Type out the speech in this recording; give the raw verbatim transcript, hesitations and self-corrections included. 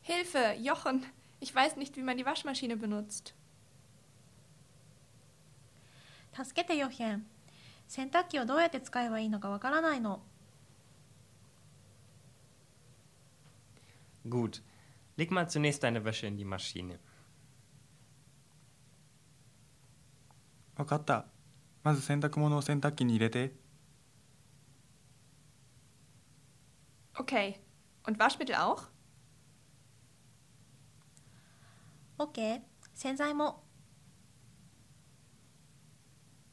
Hilfe, Jochen! Ich weiß nicht, wie man die Waschmaschine benutzt. 助けてよヘン。洗濯機をどうやって使えばいいのかわからないの。 Gut, leg mal zunächst deine Wäsche in die Maschine. わかった。まず洗濯物を洗濯機に入れて。 Okay. Und Waschmittel auch? OK。洗剤も。